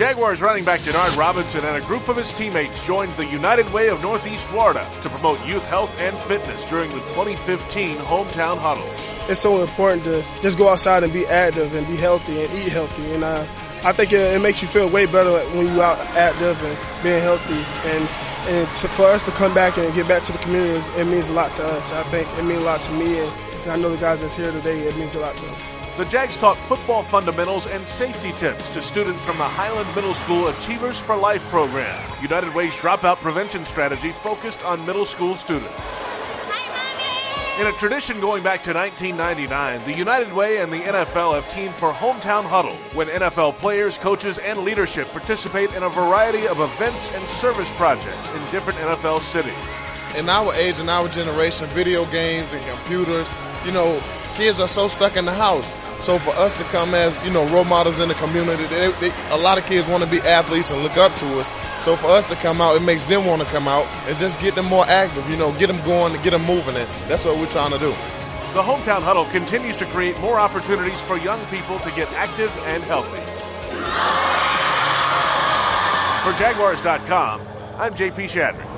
Jaguars running back Denard Robinson and a group of his teammates joined the United Way of Northeast Florida to promote youth health and fitness during the 2015 Hometown Huddle. It's so important to just go outside and be active and be healthy and eat healthy. And I think it makes you feel way better when you're out active and being healthy. For us to come back and get back to the community, it means a lot to us. I think it means a lot to me, and I know the guys that's here today, it means a lot to them. The Jags taught football fundamentals and safety tips to students from the Highland Middle School Achievers for Life program, United Way's dropout prevention strategy focused on middle school students. In a tradition going back to 1999, the United Way and the NFL have teamed for Hometown Huddle, when NFL players, coaches, and leadership participate in a variety of events and service projects in different NFL cities. In our age and our generation, video games and computers, kids are so stuck in the house. So for us to come as, role models in the community, a lot of kids want to be athletes and look up to us. So for us to come out, it makes them want to come out and just get them more active, get them going, get them moving. And that's what we're trying to do. The Hometown Huddle continues to create more opportunities for young people to get active and healthy. For Jaguars.com, I'm JP Shadrick.